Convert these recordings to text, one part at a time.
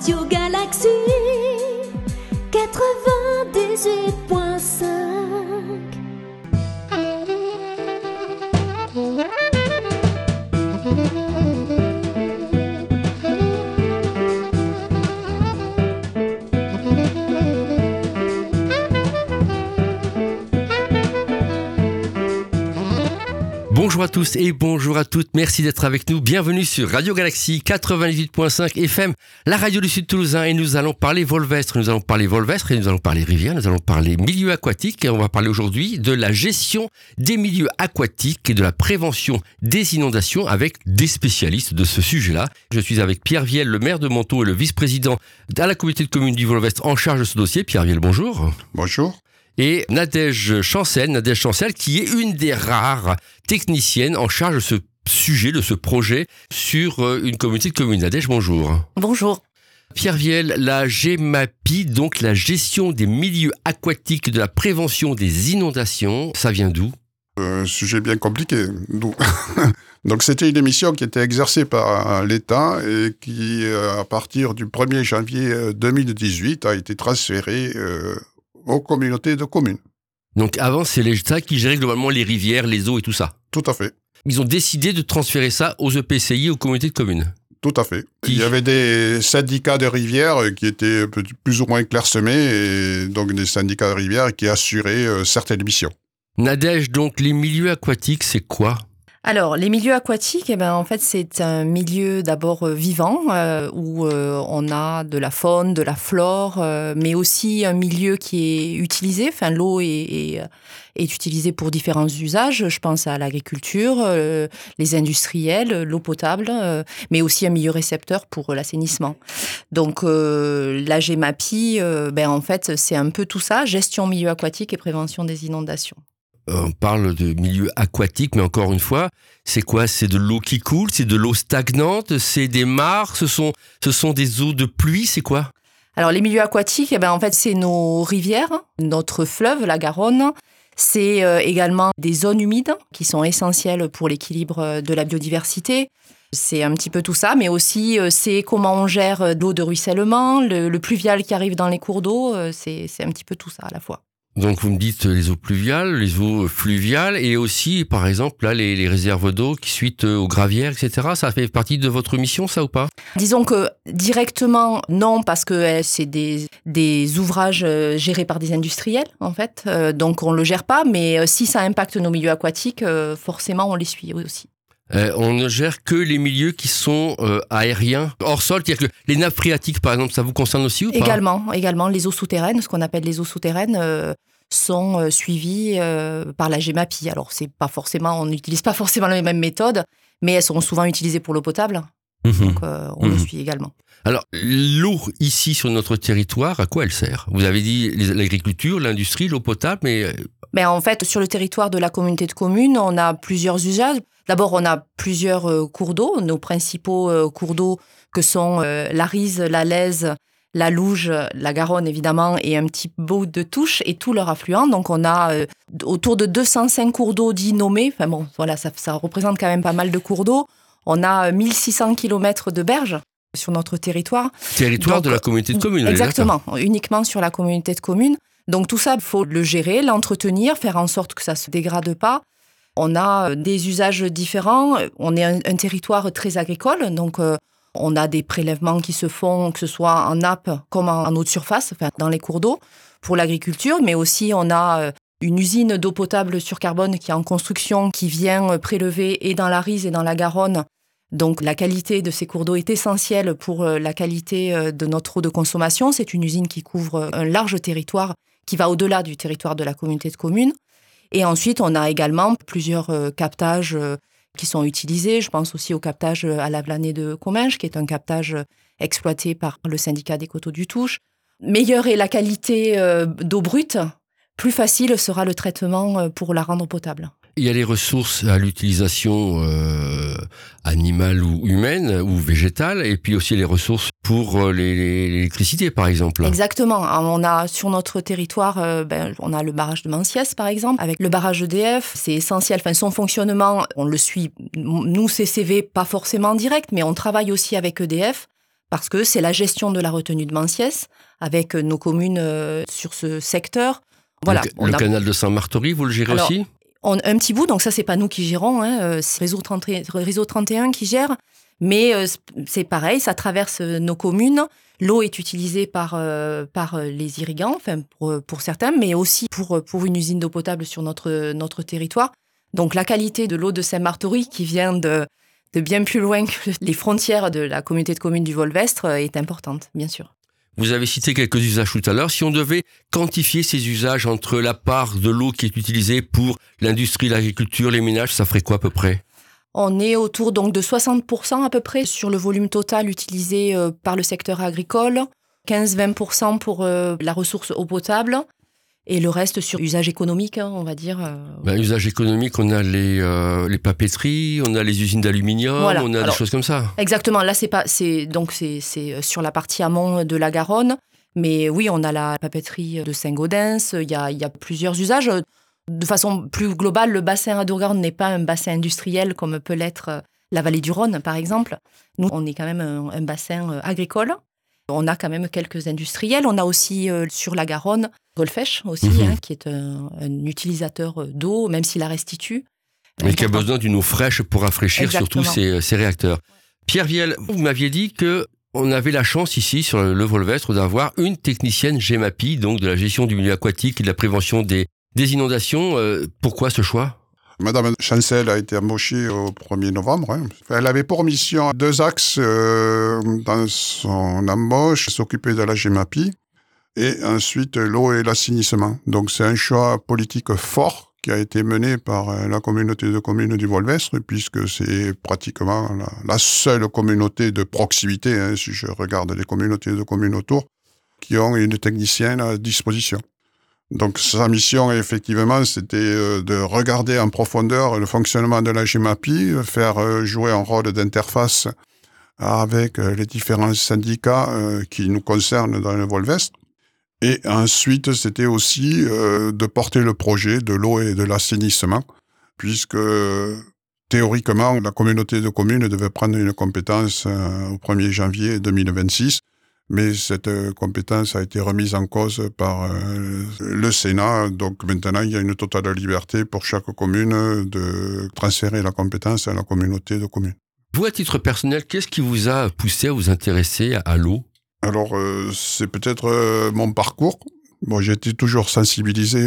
Radio Galaxy 98.5. Bonjour à tous et bonjour à toutes, merci d'être avec nous. Bienvenue sur Radio Galaxy 98.5 FM, la radio du Sud Toulousain, et nous allons parler Volvestre et nous allons parler rivières, nous allons parler milieux aquatiques, et on va parler aujourd'hui de la gestion des milieux aquatiques et de la prévention des inondations avec des spécialistes de ce sujet-là. Je suis avec Pierre Viel, le maire de Menthon et le vice-président à la communauté de communes du Volvestre en charge de ce dossier. Pierre Viel, bonjour. Bonjour. Et Nadège Chancel, qui est une des rares techniciennes en charge de ce sujet, de ce projet sur une communauté de communes. Nadège, bonjour. Bonjour. Pierre Viel, la GEMAPI, donc la gestion des milieux aquatiques et de la prévention des inondations, ça vient d'où ? Un sujet bien compliqué. Donc c'était une émission qui était exercée par l'État et qui, à partir du 1er janvier 2018, a été transférée aux communautés de communes. Donc avant, c'est l'État qui gérait globalement les rivières, les eaux et tout ça. Tout à fait. Ils ont décidé de transférer ça aux EPCI, aux communautés de communes. Tout à fait. Il y avait des syndicats de rivières qui étaient plus ou moins clairsemés, et donc des syndicats de rivières qui assuraient certaines missions. Nadège, donc les milieux aquatiques, c'est quoi ? Alors, les milieux aquatiques, en fait, c'est un milieu d'abord vivant où on a de la faune, de la flore, mais aussi un milieu qui est utilisé. Enfin, l'eau est utilisée pour différents usages. Je pense à l'agriculture, les industriels, l'eau potable, mais aussi un milieu récepteur pour l'assainissement. Donc, la GEMAPI, en fait, c'est un peu tout ça, gestion milieu aquatique et prévention des inondations. On parle de milieu aquatique, mais encore une fois, c'est quoi ? C'est de l'eau qui coule, c'est de l'eau stagnante, c'est des mares, ce sont des eaux de pluie, c'est quoi ? Alors les milieux aquatiques, en fait, c'est nos rivières, notre fleuve, la Garonne. C'est également des zones humides qui sont essentielles pour l'équilibre de la biodiversité. C'est un petit peu tout ça, mais aussi c'est comment on gère l'eau de ruissellement, le pluvial qui arrive dans les cours d'eau, c'est un petit peu tout ça à la fois. Donc vous me dites les eaux pluviales, les eaux fluviales et aussi par exemple là les réserves d'eau qui suite aux gravières, etc. Ça fait partie de votre mission, ça ou pas ? Disons que directement non, parce que c'est des ouvrages gérés par des industriels en fait, donc on le gère pas, mais si ça impacte nos milieux aquatiques, forcément on les suit aussi. On ne gère que les milieux qui sont aériens, hors sol, c'est-à-dire que les nappes phréatiques par exemple, ça vous concerne aussi ou pas ? Également, les eaux souterraines, ce qu'on appelle les eaux souterraines, sont suivies par la GEMAPI. Alors on n'utilise pas forcément les mêmes méthodes, mais elles sont souvent utilisées pour l'eau potable, donc on le suit également. Alors, l'eau ici sur notre territoire, à quoi elle sert ? Vous avez dit l'agriculture, l'industrie, l'eau potable, mais... En fait, sur le territoire de la communauté de communes, on a plusieurs usages. D'abord, on a plusieurs cours d'eau. Nos principaux cours d'eau que sont la Rise, la Lèze, la Louge, la Garonne évidemment, et un petit bout de Touche et tous leurs affluents. Donc on a autour de 205 cours d'eau dits nommés. Enfin bon, voilà, ça représente quand même pas mal de cours d'eau. On a 1600 km de berges sur notre territoire. Territoire de la communauté de communes. Exactement, uniquement sur la communauté de communes. Donc tout ça, il faut le gérer, l'entretenir, faire en sorte que ça ne se dégrade pas. On a des usages différents. On est un territoire très agricole, donc on a des prélèvements qui se font, que ce soit en nappe comme en eau de surface, enfin dans les cours d'eau, pour l'agriculture. Mais aussi, on a une usine d'eau potable sur carbone qui est en construction, qui vient prélever et dans la Rise et dans la Garonne. Donc la qualité de ces cours d'eau est essentielle pour la qualité de notre eau de consommation. C'est une usine qui couvre un large territoire qui va au-delà du territoire de la communauté de communes. Et ensuite, on a également plusieurs captages qui sont utilisés. Je pense aussi au captage à la Vlanée de Comminges, qui est un captage exploité par le syndicat des Coteaux du Touche. Meilleure est la qualité d'eau brute, plus facile sera le traitement pour la rendre potable. Il y a les ressources à l'utilisation animale ou humaine ou végétale, et puis aussi les ressources pour l'électricité, par exemple. Exactement. On a sur notre territoire, on a le barrage de Manciès, par exemple, avec le barrage EDF. C'est essentiel. Enfin, son fonctionnement, on le suit. Nous, CCV, pas forcément en direct, mais on travaille aussi avec EDF parce que c'est la gestion de la retenue de Manciès, avec nos communes sur ce secteur. Voilà. Le canal de Saint-Martory, vous le gérez aussi ? Un petit bout, donc ça, c'est pas nous qui gérons, c'est Réseau 31 qui gère. Mais c'est pareil, ça traverse nos communes. L'eau est utilisée par les irrigants, enfin pour certains, mais aussi pour une usine d'eau potable sur notre territoire. Donc la qualité de l'eau de Saint-Martory, qui vient de bien plus loin que les frontières de la communauté de communes du Volvestre, est importante, bien sûr. Vous avez cité quelques usages tout à l'heure. Si on devait quantifier ces usages entre la part de l'eau qui est utilisée pour l'industrie, l'agriculture, les ménages, ça ferait quoi à peu près ? On est autour donc de 60% à peu près sur le volume total utilisé par le secteur agricole, 15-20% pour la ressource eau potable et le reste sur usage économique, on va dire. Usage économique, on a les papeteries, on a les usines d'aluminium, voilà. On a des choses comme ça. Exactement, là c'est sur la partie amont de la Garonne, mais oui, on a la papeterie de Saint-Gaudens, il y a plusieurs usages. De façon plus globale, le bassin Adour-Garonne n'est pas un bassin industriel comme peut l'être la vallée du Rhône, par exemple. Nous, on est quand même un bassin agricole. On a quand même quelques industriels. On a aussi sur la Garonne, Golfech aussi, qui est un utilisateur d'eau, même s'il la restitue. Mais qui a besoin d'une eau fraîche pour rafraîchir Exactement. surtout ses réacteurs. Pierre Viel, vous m'aviez dit qu'on avait la chance ici, sur le Volvestre, d'avoir une technicienne GEMAPI, donc de la gestion du milieu aquatique et de la prévention des inondations. Pourquoi ce choix ? Madame Chancel a été embauchée au 1er novembre. Elle avait pour mission 2 axes dans son embauche, s'occuper de la GEMAPI et ensuite l'eau et l'assainissement. Donc c'est un choix politique fort qui a été mené par la communauté de communes du Volvestre, puisque c'est pratiquement la seule communauté de proximité, si je regarde les communautés de communes autour, qui ont une technicienne à disposition. Donc sa mission, effectivement, c'était de regarder en profondeur le fonctionnement de la GEMAPI, faire jouer un rôle d'interface avec les différents syndicats qui nous concernent dans le Volvestre. Et ensuite, c'était aussi de porter le projet de l'eau et de l'assainissement, puisque théoriquement, la communauté de communes devait prendre une compétence au 1er janvier 2026. Mais cette compétence a été remise en cause par le Sénat. Donc maintenant, il y a une totale liberté pour chaque commune de transférer la compétence à la communauté de communes. Vous, à titre personnel, qu'est-ce qui vous a poussé à vous intéresser à l'eau ? Alors, c'est peut-être mon parcours. Bon, j'ai été toujours sensibilisé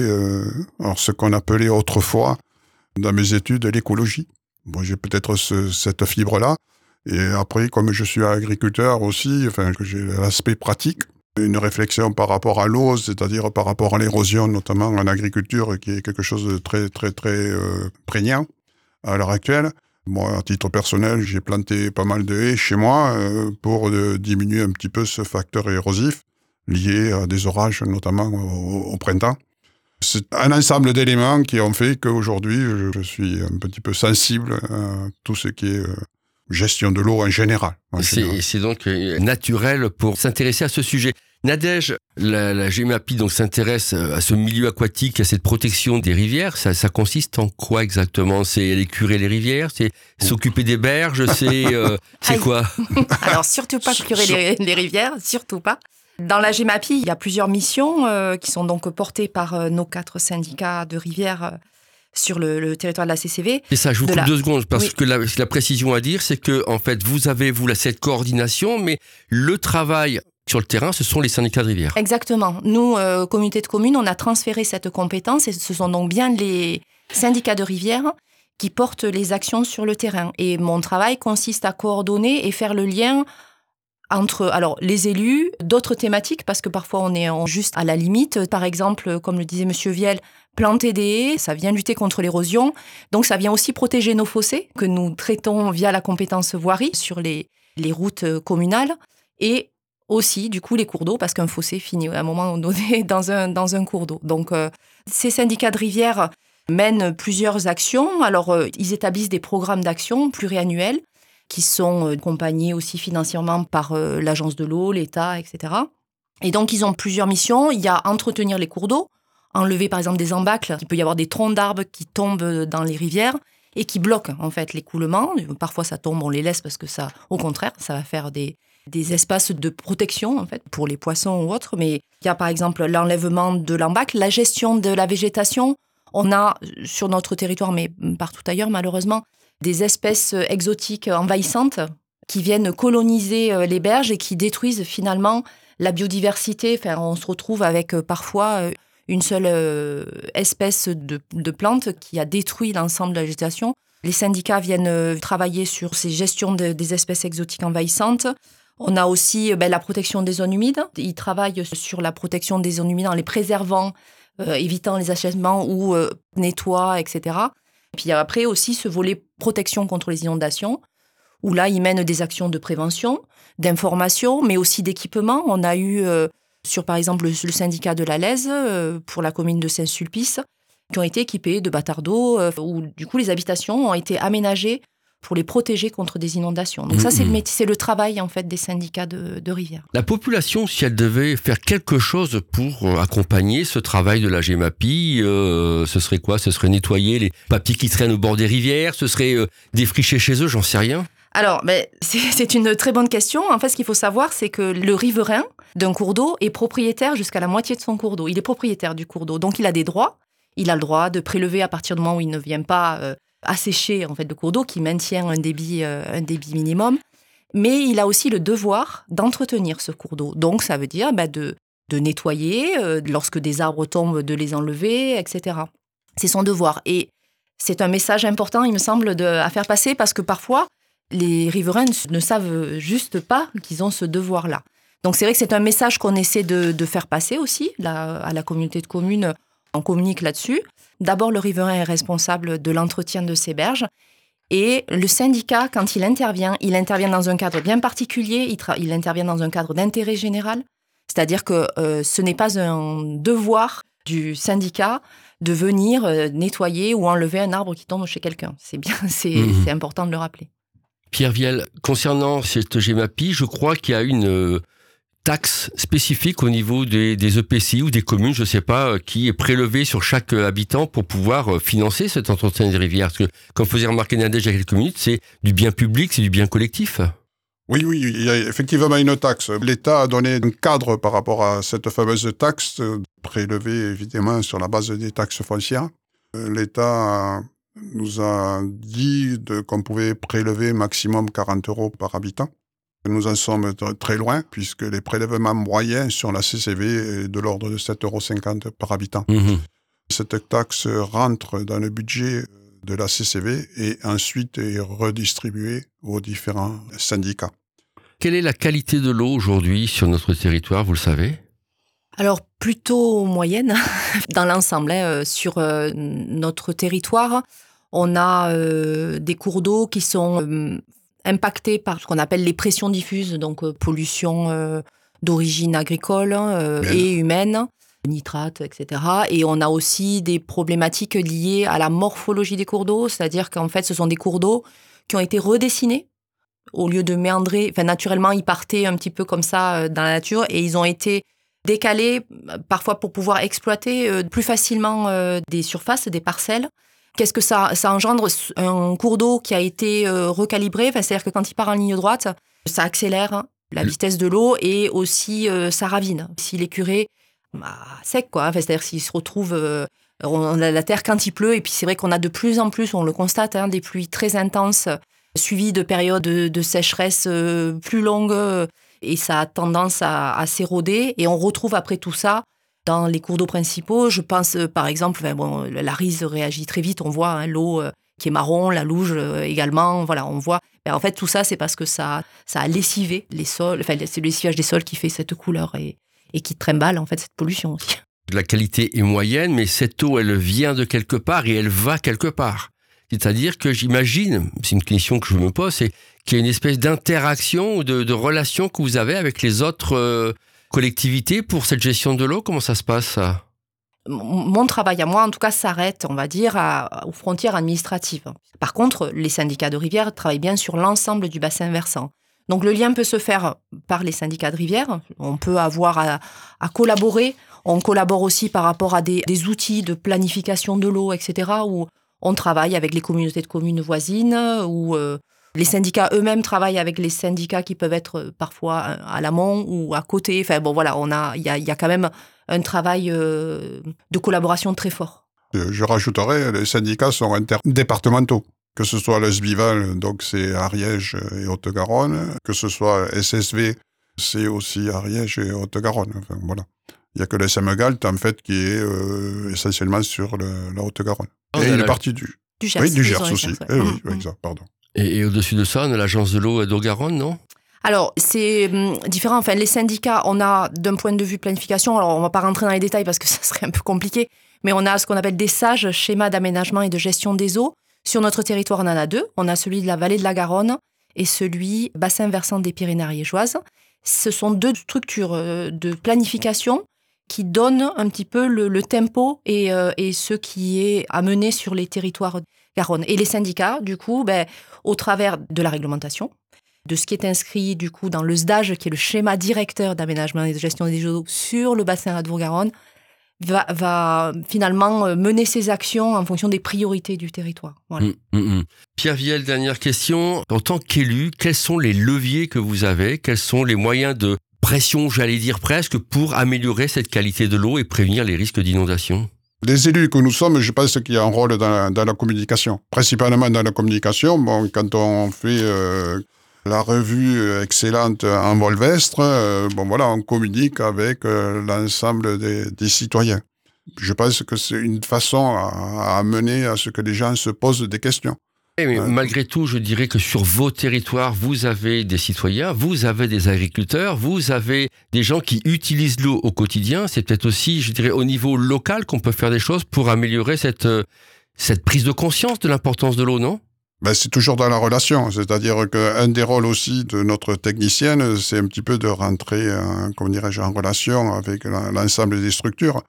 à ce qu'on appelait autrefois, dans mes études, l'écologie. Bon, j'ai peut-être cette fibre-là. Et après, comme je suis agriculteur aussi, que j'ai l'aspect pratique, une réflexion par rapport à l'eau, c'est-à-dire par rapport à l'érosion, notamment en agriculture, qui est quelque chose de très, très, très prégnant à l'heure actuelle. Moi, à titre personnel, j'ai planté pas mal de haies chez moi pour diminuer un petit peu ce facteur érosif lié à des orages, notamment au printemps. C'est un ensemble d'éléments qui ont fait qu'aujourd'hui, je suis un petit peu sensible à tout ce qui est gestion de l'eau en général. C'est donc naturel pour s'intéresser à ce sujet. Nadège, la GEMAPI donc s'intéresse à ce milieu aquatique, à cette protection des rivières. Ça consiste en quoi exactement ? C'est aller curer les rivières ? C'est s'occuper des berges ? C'est quoi ? Alors surtout pas curer les rivières, surtout pas. Dans la GEMAPI, il y a plusieurs missions qui sont donc portées par nos 4 syndicats de rivières sur le territoire de la CCV. Et ça, je vous coupe 2 secondes, parce que la précision à dire, c'est que en fait, vous avez, cette coordination, mais le travail sur le terrain, ce sont les syndicats de rivière. Exactement. Nous, communauté de communes, on a transféré cette compétence et ce sont donc bien les syndicats de rivière qui portent les actions sur le terrain. Et mon travail consiste à coordonner et faire le lien entre les élus, d'autres thématiques, parce que parfois on est juste à la limite. Par exemple, comme le disait M. Viel, planter des haies, ça vient lutter contre l'érosion. Donc ça vient aussi protéger nos fossés, que nous traitons via la compétence voirie sur les routes communales. Et aussi, du coup, les cours d'eau, parce qu'un fossé finit à un moment donné dans un cours d'eau. Donc ces syndicats de rivière mènent plusieurs actions. Alors, ils établissent des programmes d'action pluriannuels qui sont accompagnés aussi financièrement par l'agence de l'eau, l'État, etc. Et donc, ils ont plusieurs missions. Il y a entretenir les cours d'eau, enlever par exemple des embâcles. Il peut y avoir des troncs d'arbres qui tombent dans les rivières et qui bloquent en fait l'écoulement. Parfois, ça tombe, on les laisse parce que ça, au contraire, ça va faire des des espaces de protection, en fait, pour les poissons ou autres. Mais il y a par exemple l'enlèvement de l'ambac, la gestion de la végétation. On a sur notre territoire, mais partout ailleurs malheureusement, des espèces exotiques envahissantes qui viennent coloniser les berges et qui détruisent finalement la biodiversité. Enfin, on se retrouve avec parfois une seule espèce de plante qui a détruit l'ensemble de la végétation. Les syndicats viennent travailler sur ces gestions des espèces exotiques envahissantes. On a aussi la protection des zones humides. Ils travaillent sur la protection des zones humides en les préservant, évitant les achèvements ou nettoient, etc. Et puis après aussi ce volet protection contre les inondations, où là, ils mènent des actions de prévention, d'information, mais aussi d'équipement. On a eu, sur par exemple le syndicat de la Lèze, pour la commune de Saint-Sulpice, qui ont été équipés de bâtards d'eau, où du coup les habitations ont été aménagées pour les protéger contre des inondations. Donc ça, c'est le travail en fait des syndicats de rivière. La population, si elle devait faire quelque chose pour accompagner ce travail de la GEMAPI, ce serait quoi ? Ce serait nettoyer les papiers qui traînent au bord des rivières ? Ce serait défricher chez eux ? J'en sais rien. Alors, c'est une très bonne question. En fait, ce qu'il faut savoir, c'est que le riverain d'un cours d'eau est propriétaire jusqu'à la moitié de son cours d'eau. Il est propriétaire du cours d'eau, donc il a des droits. Il a le droit de prélever à partir du moment où il ne vient pas assécher en fait, le cours d'eau, qui maintient un débit minimum. Mais il a aussi le devoir d'entretenir ce cours d'eau. Donc, ça veut dire de nettoyer, lorsque des arbres tombent, de les enlever, etc. C'est son devoir. Et c'est un message important, il me semble, à faire passer, parce que parfois, les riverains ne savent juste pas qu'ils ont ce devoir-là. Donc, c'est vrai que c'est un message qu'on essaie de faire passer aussi à la communauté de communes. On communique là-dessus. D'abord, le riverain est responsable de l'entretien de ses berges. Et le syndicat, quand il intervient dans un cadre bien particulier, il intervient dans un cadre d'intérêt général. C'est-à-dire que ce n'est pas un devoir du syndicat de venir nettoyer ou enlever un arbre qui tombe chez quelqu'un. C'est important de le rappeler. Pierre Viel, concernant cette GEMAPI, je crois qu'il y a une taxe spécifique au niveau des EPCI ou des communes, je ne sais pas, qui est prélevée sur chaque habitant pour pouvoir financer cet entretien des rivières. Parce que, comme faisait remarquer Nadège il y a quelques minutes, c'est du bien public, c'est du bien collectif. Oui, il y a effectivement une taxe. L'État a donné un cadre par rapport à cette fameuse taxe, prélevée évidemment sur la base des taxes foncières. L'État nous a dit qu'on pouvait prélever maximum 40 € par habitant. Nous en sommes très loin, puisque les prélèvements moyens sur la CCV est de l'ordre de 7,50 € par habitant. Cette taxe rentre dans le budget de la CCV et ensuite est redistribuée aux différents syndicats. Quelle est la qualité de l'eau aujourd'hui sur notre territoire, vous le savez ? Alors, plutôt moyenne dans l'ensemble. Sur notre territoire, on a des cours d'eau qui sont impactés par ce qu'on appelle les pressions diffuses, donc pollution d'origine agricole et humaine, nitrates, etc. Et on a aussi des problématiques liées à la morphologie des cours d'eau, c'est-à-dire qu'en fait, ce sont des cours d'eau qui ont été redessinés. Au lieu de méandrer, enfin, naturellement, ils partaient un petit peu comme ça dans la nature et ils ont été décalés, parfois pour pouvoir exploiter plus facilement des surfaces, des parcelles. Qu'est-ce que ça engendre ? Un cours d'eau qui a été recalibré, enfin, c'est-à-dire que quand il part en ligne droite, ça accélère la vitesse de l'eau et aussi ça ravine. S'il est curé, sec, quoi. Enfin, c'est-à-dire s'il se retrouve, on a la terre quand il pleut, et puis c'est vrai qu'on a de plus en plus, on le constate, des pluies très intenses, suivies de périodes de sécheresse plus longues, et ça a tendance à s'éroder, et on retrouve après tout ça dans les cours d'eau principaux. Je pense par exemple, la Rise réagit très vite, on voit l'eau qui est marron, la Louge également, voilà, on voit. En fait, tout ça, c'est parce que ça a lessivé les sols, enfin, c'est le lessivage des sols qui fait cette couleur et qui trimballe en fait cette pollution aussi. La qualité est moyenne, mais cette eau, elle vient de quelque part et elle va quelque part. C'est-à-dire que j'imagine, c'est une question que je me pose, c'est qu'il y a une espèce d'interaction ou de relation que vous avez avec les autres collectivités pour cette gestion de l'eau. Comment ça se passe, ça ? Mon travail à moi, en tout cas, s'arrête, on va dire, aux frontières administratives. Par contre, les syndicats de rivière travaillent bien sur l'ensemble du bassin versant. Donc le lien peut se faire par les syndicats de rivière. On peut avoir à collaborer. On collabore aussi par rapport à des outils de planification de l'eau, etc., où on travaille avec les communautés de communes voisines, où Les syndicats eux-mêmes travaillent avec les syndicats qui peuvent être parfois à l'amont ou à côté. Enfin bon, voilà, il y a quand même un travail de collaboration très fort. Je rajouterais, les syndicats sont interdépartementaux. Que ce soit le SBIVAL, donc c'est Ariège et Haute-Garonne, que ce soit SSV, c'est aussi Ariège et Haute-Garonne. Enfin, voilà. Il n'y a que le SMGALT, en fait, qui est essentiellement sur la Haute-Garonne. Et une partie du Gers. Oui, du Gers aussi. Oui, exact, pardon. Et au-dessus de ça, on a l'agence de l'eau d'Haute-Garonne, non ? Alors, c'est différent. Enfin, les syndicats, on a, d'un point de vue planification, alors on ne va pas rentrer dans les détails parce que ça serait un peu compliqué, mais on a ce qu'on appelle des SAGE, schémas d'aménagement et de gestion des eaux. Sur notre territoire, on en a 2. On a celui de la vallée de la Garonne et celui bassin versant des Pyrénées ariégeoises. Ce sont 2 structures de planification qui donnent un petit peu le tempo et ce qui est à mener sur les territoires Garonne. Et les syndicats, du coup, au travers de la réglementation, de ce qui est inscrit du coup dans le SDAGE, qui est le schéma directeur d'aménagement et de gestion des eaux sur le bassin Adour-Garonne, va finalement mener ses actions en fonction des priorités du territoire. Voilà. Pierre Viel, dernière question. En tant qu'élu, quels sont les leviers que vous avez ? Quels sont les moyens de pression, j'allais dire presque, pour améliorer cette qualité de l'eau et prévenir les risques d'inondation ? Les élus que nous sommes, je pense qu'il y a un rôle dans la communication. Principalement dans la communication. Bon, quand on fait la revue excellente en Volvestre, on communique avec l'ensemble des citoyens. Je pense que c'est une façon à amener à ce que les gens se posent des questions. Mais malgré tout, je dirais que sur vos territoires, vous avez des citoyens, vous avez des agriculteurs, vous avez des gens qui utilisent l'eau au quotidien. C'est peut-être aussi, je dirais, au niveau local qu'on peut faire des choses pour améliorer cette prise de conscience de l'importance de l'eau, non ? C'est toujours dans la relation. C'est-à-dire qu'un des rôles aussi de notre technicienne, c'est un petit peu de rentrer, en relation avec l'ensemble des structures.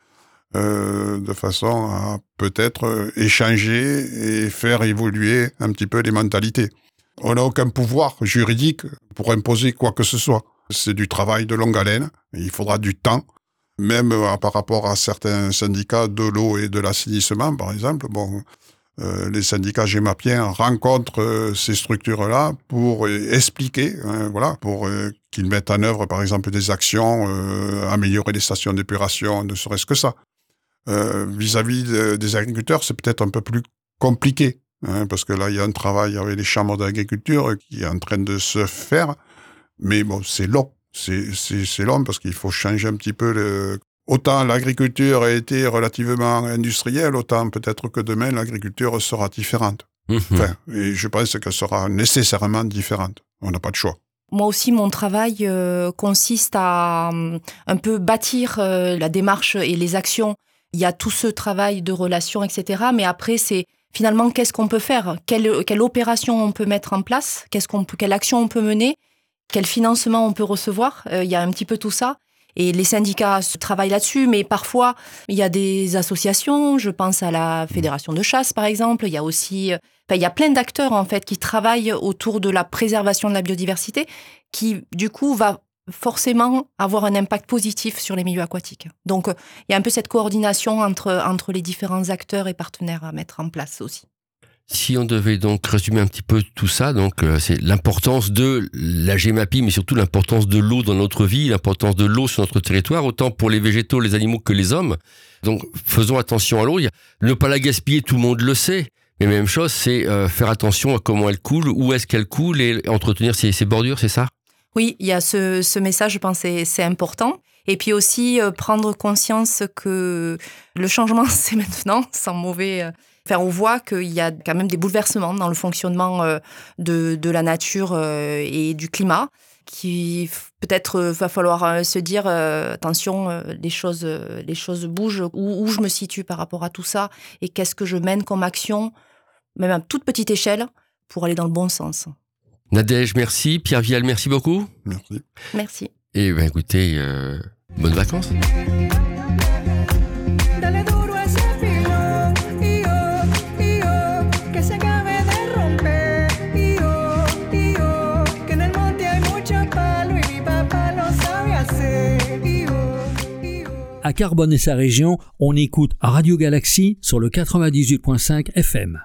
De façon à peut-être échanger et faire évoluer un petit peu les mentalités. On n'a aucun pouvoir juridique pour imposer quoi que ce soit. C'est du travail de longue haleine, il faudra du temps, même par rapport à certains syndicats de l'eau et de l'assainissement, par exemple. Les syndicats GEMAPiens rencontrent ces structures-là pour expliquer, pour qu'ils mettent en œuvre, par exemple, des actions, améliorer les stations d'épuration, ne serait-ce que ça. Vis-à-vis des agriculteurs, c'est peut-être un peu plus compliqué, parce que là, il y a un travail avec les chambres d'agriculture qui est en train de se faire, mais c'est long. C'est long parce qu'il faut changer un petit peu Autant l'agriculture a été relativement industrielle, autant peut-être que demain, l'agriculture sera différente. Et je pense qu'elle sera nécessairement différente. On n'a pas de choix. Moi aussi, mon travail consiste à un peu bâtir la démarche et les actions. Il y a tout ce travail de relations, etc. Mais après, c'est finalement qu'est-ce qu'on peut faire ? Quelle opération on peut mettre en place ? Quelle action on peut mener ? Quel financement on peut recevoir ? Il y a un petit peu tout ça. Et les syndicats travaillent là-dessus, mais parfois, il y a des associations, je pense à la Fédération de chasse, par exemple. Il y a aussi, il y a plein d'acteurs, en fait, qui travaillent autour de la préservation de la biodiversité, qui, du coup, va forcément avoir un impact positif sur les milieux aquatiques. Donc, il y a un peu cette coordination entre les différents acteurs et partenaires à mettre en place aussi. Si on devait donc résumer un petit peu tout ça, donc c'est l'importance de la GEMAPI, mais surtout l'importance de l'eau dans notre vie, l'importance de l'eau sur notre territoire, autant pour les végétaux, les animaux que les hommes. Donc faisons attention à l'eau. Ne pas la gaspiller, tout le monde le sait. Mais même chose, c'est faire attention à comment elle coule, où est-ce qu'elle coule et entretenir ses bordures, c'est ça ? Oui, il y a ce message, je pense, c'est important. Et puis aussi prendre conscience que le changement, c'est maintenant, sans mauvais... on voit qu'il y a quand même des bouleversements dans le fonctionnement de la nature et du climat, qui peut-être va falloir se dire attention, les choses bougent, où je me situe par rapport à tout ça et qu'est-ce que je mène comme action, même à toute petite échelle, pour aller dans le bon sens. Nadège, merci. Pierre Viel, merci beaucoup. Merci. Et écoutez, bonnes vacances. À Carbone et sa région, on écoute Radio Galaxie sur le 98.5 FM.